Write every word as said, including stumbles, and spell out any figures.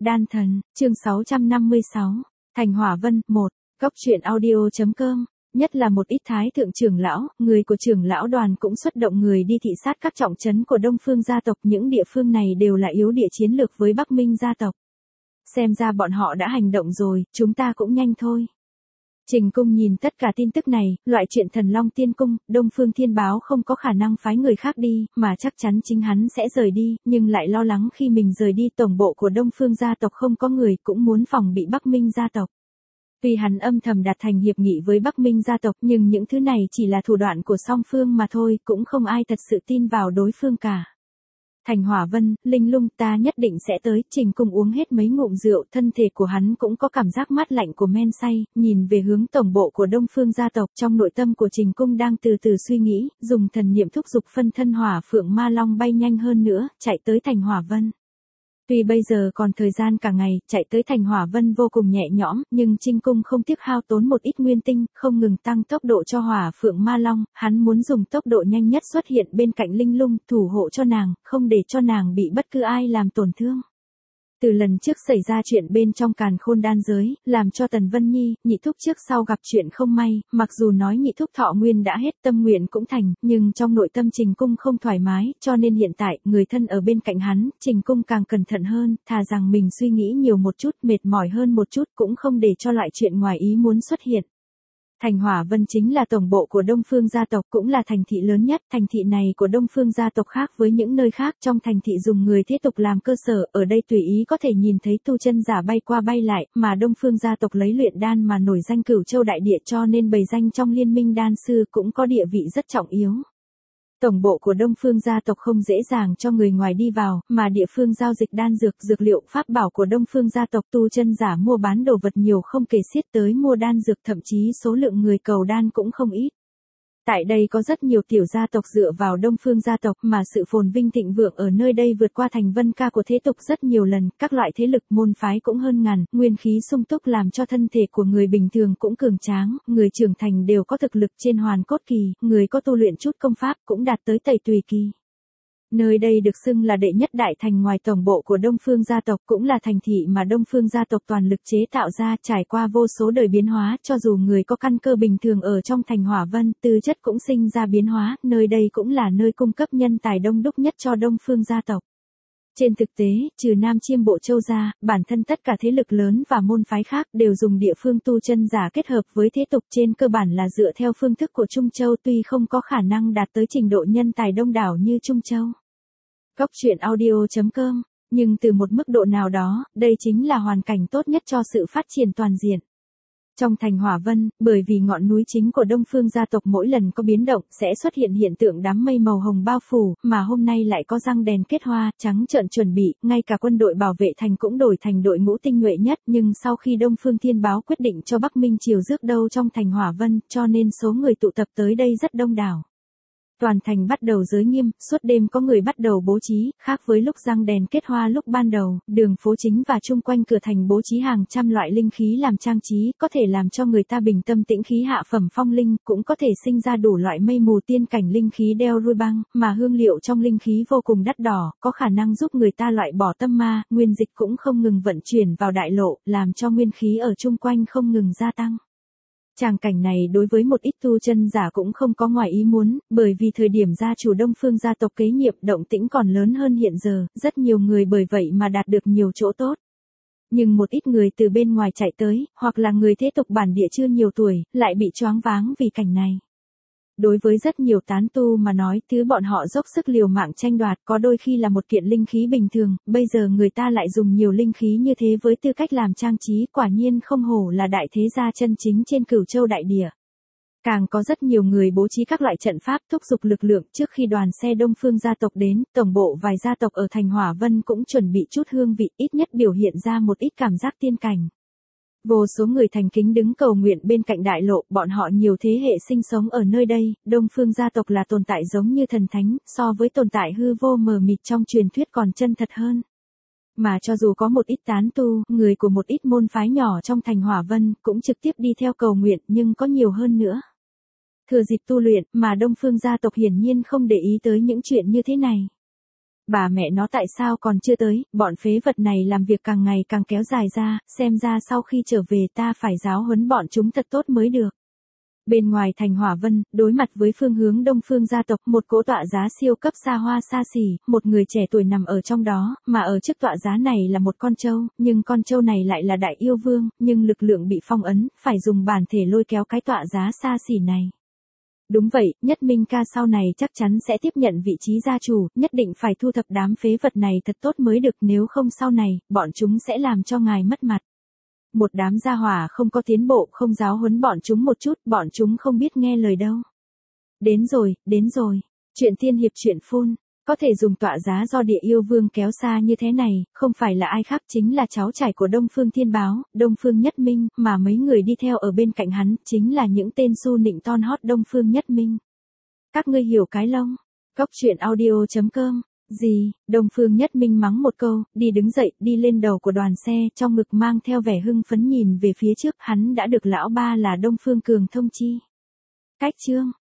Đan thần, chương sáu trăm năm mươi sáu, Thành Hỏa Vân, một, Góc truyện audio.com, nhất là một ít thái thượng trưởng lão, người của trưởng lão đoàn cũng xuất động người đi thị sát các trọng trấn của Đông Phương gia tộc, những địa phương này đều là yếu địa chiến lược với Bắc Minh gia tộc. Xem ra bọn họ đã hành động rồi, chúng ta cũng nhanh thôi. Trình Cung nhìn tất cả tin tức này, loại chuyện Thần Long Tiên Cung, Đông Phương Thiên Báo không có khả năng phái người khác đi, mà chắc chắn chính hắn sẽ rời đi, nhưng lại lo lắng khi mình rời đi tổng bộ của Đông Phương gia tộc không có người, cũng muốn phòng bị Bắc Minh gia tộc. Tuy hắn âm thầm đạt thành hiệp nghị với Bắc Minh gia tộc, nhưng những thứ này chỉ là thủ đoạn của song phương mà thôi, cũng không ai thật sự tin vào đối phương cả. Thành Hỏa Vân, Linh Lung, ta nhất định sẽ tới. Trình Cung uống hết mấy ngụm rượu, thân thể của hắn cũng có cảm giác mát lạnh của men say, nhìn về hướng tổng bộ của Đông Phương gia tộc, trong nội tâm của Trình Cung đang từ từ suy nghĩ, dùng thần niệm thúc giục phân thân Hỏa Phượng Ma Long bay nhanh hơn nữa, chạy tới Thành Hỏa Vân. Tuy bây giờ còn thời gian cả ngày, chạy tới Thành Hỏa Vân vô cùng nhẹ nhõm, nhưng Trình Cung không tiếc hao tốn một ít nguyên tinh, không ngừng tăng tốc độ cho Hỏa Phượng Ma Long, hắn muốn dùng tốc độ nhanh nhất xuất hiện bên cạnh Linh Lung, thủ hộ cho nàng, không để cho nàng bị bất cứ ai làm tổn thương. Từ lần trước xảy ra chuyện bên trong Càn Khôn đan giới, làm cho Tần Vân Nhi, nhị thúc trước sau gặp chuyện không may, mặc dù nói nhị thúc thọ nguyên đã hết, tâm nguyện cũng thành, nhưng trong nội tâm Trình Cung không thoải mái, cho nên hiện tại, người thân ở bên cạnh hắn, Trình Cung càng cẩn thận hơn, thà rằng mình suy nghĩ nhiều một chút, mệt mỏi hơn một chút, cũng không để cho lại chuyện ngoài ý muốn xuất hiện. Thành Hỏa Vân chính là tổng bộ của Đông Phương gia tộc, cũng là thành thị lớn nhất. Thành thị này của Đông Phương gia tộc khác với những nơi khác, trong thành thị dùng người thế tục làm cơ sở, ở đây tùy ý có thể nhìn thấy tu chân giả bay qua bay lại, mà Đông Phương gia tộc lấy luyện đan mà nổi danh Cửu Châu đại địa, cho nên bày danh trong liên minh đan sư cũng có địa vị rất trọng yếu. Tổng bộ của Đông Phương gia tộc không dễ dàng cho người ngoài đi vào, mà địa phương giao dịch đan dược, dược liệu, pháp bảo của Đông Phương gia tộc, tu chân giả mua bán đồ vật nhiều không kể xiết, tới mua đan dược, thậm chí số lượng người cầu đan cũng không ít. Tại đây có rất nhiều tiểu gia tộc dựa vào Đông Phương gia tộc, mà sự phồn vinh thịnh vượng ở nơi đây vượt qua thành Vân Ca của thế tục rất nhiều lần, các loại thế lực môn phái cũng hơn ngàn, nguyên khí sung túc làm cho thân thể của người bình thường cũng cường tráng, người trưởng thành đều có thực lực trên hoàn cốt kỳ, người có tu luyện chút công pháp cũng đạt tới tẩy tùy kỳ. Nơi đây được xưng là đệ nhất đại thành ngoài tổng bộ của Đông Phương gia tộc, cũng là thành thị mà Đông Phương gia tộc toàn lực chế tạo ra, trải qua vô số đời biến hóa, cho dù người có căn cơ bình thường ở trong Thành Hỏa Vân, tư chất cũng sinh ra biến hóa, nơi đây cũng là nơi cung cấp nhân tài đông đúc nhất cho Đông Phương gia tộc. Trên thực tế, trừ Nam Chiêm Bộ Châu ra, bản thân tất cả thế lực lớn và môn phái khác đều dùng địa phương tu chân giả kết hợp với thế tục, trên cơ bản là dựa theo phương thức của Trung Châu, tuy không có khả năng đạt tới trình độ nhân tài đông đảo như Trung Châu. Góc truyện audio.com, nhưng từ một mức độ nào đó, đây chính là hoàn cảnh tốt nhất cho sự phát triển toàn diện. Trong Thành Hỏa Vân, bởi vì ngọn núi chính của Đông Phương gia tộc mỗi lần có biến động sẽ xuất hiện hiện tượng đám mây màu hồng bao phủ, mà hôm nay lại có răng đèn kết hoa, trắng trợn chuẩn bị, ngay cả quân đội bảo vệ thành cũng đổi thành đội ngũ tinh nhuệ nhất, nhưng sau khi Đông Phương Thiên Báo quyết định cho Bắc Minh Triều rước đâu trong Thành Hỏa Vân, cho nên số người tụ tập tới đây rất đông đảo. Toàn thành bắt đầu giới nghiêm, suốt đêm có người bắt đầu bố trí, khác với lúc răng đèn kết hoa lúc ban đầu, đường phố chính và chung quanh cửa thành bố trí hàng trăm loại linh khí làm trang trí, có thể làm cho người ta bình tâm tĩnh khí, hạ phẩm phong linh, cũng có thể sinh ra đủ loại mây mù tiên cảnh linh khí đeo ruôi băng, mà hương liệu trong linh khí vô cùng đắt đỏ, có khả năng giúp người ta loại bỏ tâm ma, nguyên dịch cũng không ngừng vận chuyển vào đại lộ, làm cho nguyên khí ở chung quanh không ngừng gia tăng. Tràng cảnh này đối với một ít tu chân giả cũng không có ngoài ý muốn, bởi vì thời điểm gia chủ Đông Phương gia tộc kế nhiệm, động tĩnh còn lớn hơn hiện giờ, rất nhiều người bởi vậy mà đạt được nhiều chỗ tốt. Nhưng một ít người từ bên ngoài chạy tới, hoặc là người thế tục bản địa chưa nhiều tuổi, lại bị choáng váng vì cảnh này. Đối với rất nhiều tán tu mà nói, thứ bọn họ dốc sức liều mạng tranh đoạt có đôi khi là một kiện linh khí bình thường, bây giờ người ta lại dùng nhiều linh khí như thế với tư cách làm trang trí, quả nhiên không hổ là đại thế gia chân chính trên Cửu Châu đại địa. Càng có rất nhiều người bố trí các loại trận pháp thúc giục lực lượng, trước khi đoàn xe Đông Phương gia tộc đến, tổng bộ vài gia tộc ở Thành Hỏa Vân cũng chuẩn bị chút hương vị, ít nhất biểu hiện ra một ít cảm giác tiên cảnh. Vô số người thành kính đứng cầu nguyện bên cạnh đại lộ, bọn họ nhiều thế hệ sinh sống ở nơi đây, Đông Phương gia tộc là tồn tại giống như thần thánh, so với tồn tại hư vô mờ mịt trong truyền thuyết còn chân thật hơn. Mà cho dù có một ít tán tu, người của một ít môn phái nhỏ trong Thành Hỏa Vân, cũng trực tiếp đi theo cầu nguyện, nhưng có nhiều hơn nữa. Thừa dịp tu luyện, mà Đông Phương gia tộc hiển nhiên không để ý tới những chuyện như thế này. Bà mẹ nó tại sao còn chưa tới, bọn phế vật này làm việc càng ngày càng kéo dài ra, xem ra sau khi trở về ta phải giáo huấn bọn chúng thật tốt mới được. Bên ngoài thành Hỏa Vân, đối mặt với phương hướng Đông Phương gia tộc, một cỗ tọa giá siêu cấp xa hoa xa xỉ, một người trẻ tuổi nằm ở trong đó, mà ở trước tọa giá này là một con trâu, nhưng con trâu này lại là đại yêu vương, nhưng lực lượng bị phong ấn, phải dùng bản thể lôi kéo cái tọa giá xa xỉ này. Đúng vậy, Nhất Minh ca sau này chắc chắn sẽ tiếp nhận vị trí gia chủ, nhất định phải thu thập đám phế vật này thật tốt mới được, nếu không sau này, bọn chúng sẽ làm cho ngài mất mặt. Một đám gia hỏa không có tiến bộ, không giáo huấn bọn chúng một chút, bọn chúng không biết nghe lời đâu. Đến rồi, đến rồi. Chuyện tiên hiệp chuyện phun, có thể dùng tọa giá do địa yêu vương kéo xa như thế này, không phải là ai khác chính là cháu trai của Đông Phương Thiên Báo, Đông Phương Nhất Minh, mà mấy người đi theo ở bên cạnh hắn, chính là những tên su nịnh ton hót Đông Phương Nhất Minh. Các ngươi hiểu cái lông. Cốc truyện audio chấm com. Gì, Đông Phương Nhất Minh mắng một câu, đi đứng dậy, đi lên đầu của đoàn xe, trong ngực mang theo vẻ hưng phấn nhìn về phía trước, hắn đã được lão ba là Đông Phương Cường thông chi. Cách chương.